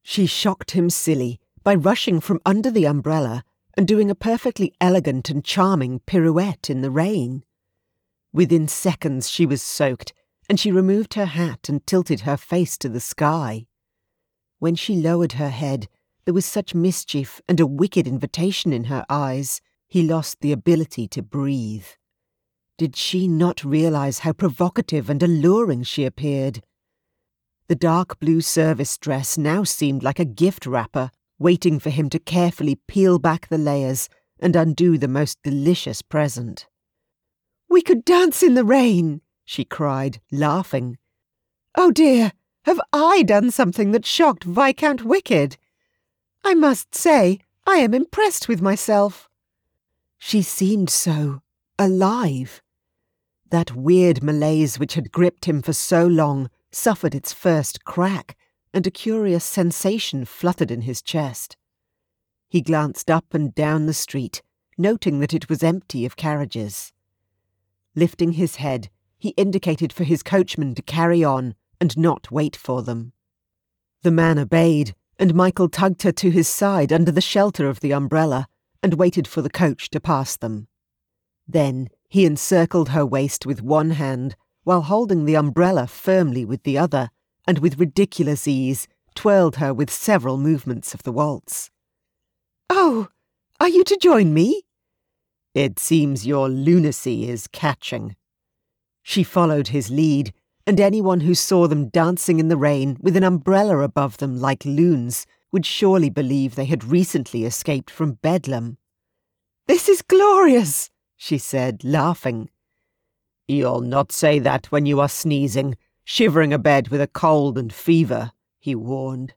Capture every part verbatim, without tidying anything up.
She shocked him silly by rushing from under the umbrella and doing a perfectly elegant and charming pirouette in the rain. Within seconds she was soaked, and she removed her hat and tilted her face to the sky. When she lowered her head, there was such mischief and a wicked invitation in her eyes, he lost the ability to breathe. Did she not realize how provocative and alluring she appeared? The dark blue service dress now seemed like a gift wrapper, waiting for him to carefully peel back the layers and undo the most delicious present. "We could dance in the rain," she cried, laughing. "Oh dear, have I done something that shocked Viscount Wicked? I must say, I am impressed with myself." She seemed so alive. That weird malaise which had gripped him for so long suffered its first crack, and a curious sensation fluttered in his chest. He glanced up and down the street, noting that it was empty of carriages. Lifting his head, he indicated for his coachman to carry on and not wait for them. The man obeyed, and Michael tugged her to his side under the shelter of the umbrella and waited for the coach to pass them. Then he encircled her waist with one hand while holding the umbrella firmly with the other, and with ridiculous ease twirled her with several movements of the waltz. "Oh, are you to join me?" "It seems your lunacy is catching." She followed his lead, and anyone who saw them dancing in the rain with an umbrella above them like loons would surely believe they had recently escaped from Bedlam. "This is glorious," she said, laughing. "You'll not say that when you are sneezing, shivering abed with a cold and fever," he warned.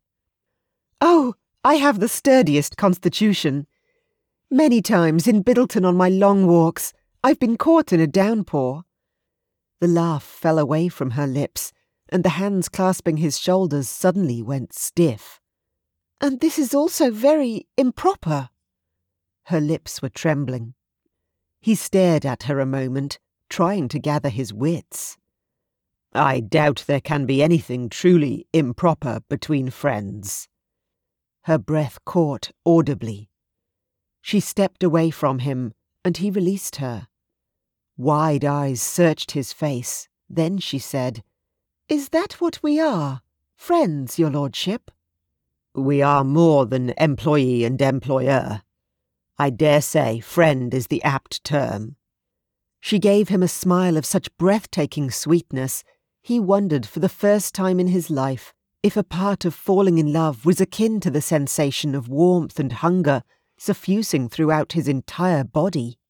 "Oh, I have the sturdiest constitution. Many times in Biddleton on my long walks, I've been caught in a downpour." The laugh fell away from her lips, and the hands clasping his shoulders suddenly went stiff. "And this is also very improper." Her lips were trembling. He stared at her a moment, trying to gather his wits. "I doubt there can be anything truly improper between friends." Her breath caught audibly. She stepped away from him, and he released her. Wide eyes searched his face. Then she said, "Is that what we are? Friends, your lordship?" "We are more than employee and employer. I dare say friend is the apt term." She gave him a smile of such breathtaking sweetness, he wondered for the first time in his life if a part of falling in love was akin to the sensation of warmth and hunger suffusing throughout his entire body.